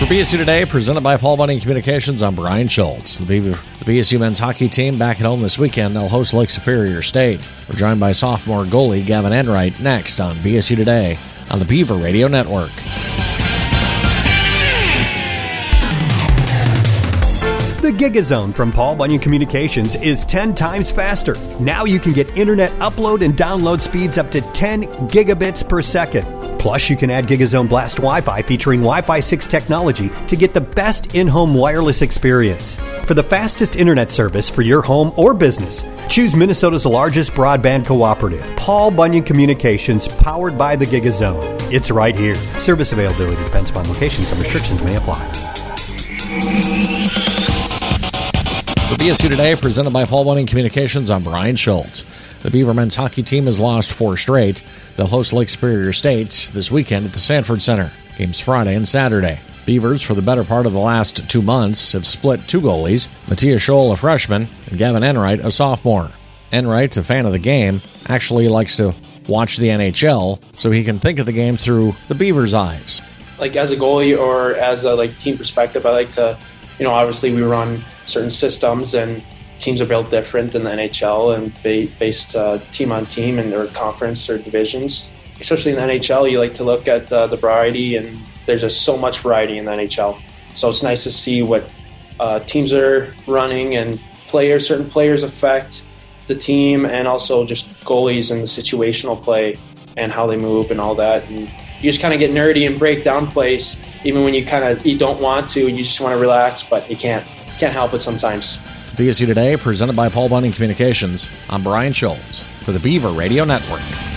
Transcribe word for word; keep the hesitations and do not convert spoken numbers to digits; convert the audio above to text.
B S U Today, presented by Paul Bunyan Communications. I'm Brian Schultz. The, Beaver, the B S U men's hockey team back at home this weekend. They'll host Lake Superior State. We're joined by sophomore goalie Gavin Enright next on B S U Today on the Beaver Radio Network. The GigaZone from Paul Bunyan Communications is ten times faster. Now you can get internet upload and download speeds up to ten gigabits per second. Plus, you can add GigaZone Blast Wi-Fi featuring Wi-Fi six technology to get the best in-home wireless experience. For the fastest internet service for your home or business, choose Minnesota's largest broadband cooperative, Paul Bunyan Communications, powered by the GigaZone. It's right here. Service availability depends upon location. Some restrictions may apply. For B S U Today, presented by Paul Bunyan Communications, I'm Brian Schultz. The Beaver men's hockey team has lost four straight. They'll host Lake Superior State this weekend at the Sanford Center. Games Friday and Saturday. Beavers, for the better part of the last two months, have split two goalies, Matthias Scholl, a freshman, and Gavin Enright, a sophomore. Enright, a fan of the game, actually likes to watch the N H L so he can think of the game through the Beavers' eyes. Like as a goalie or as a like team perspective, I like to, you know, obviously we run certain systems and teams are built different in the N H L and based uh, team on team in their conference or divisions. Especially in the N H L, you like to look at uh, the variety, and there's just so much variety in the N H L. So it's nice to see what uh, teams are running and players, certain players affect the team, and also just goalies and the situational play and how they move and all that. And you just kind of get nerdy and break down plays, even when you kind of you don't want to. You just want to relax, but you can't. Can't help it sometimes. It's B S U Today, presented by Paul Bunyan Communications. I'm Brian Schultz for the Beaver Radio Network.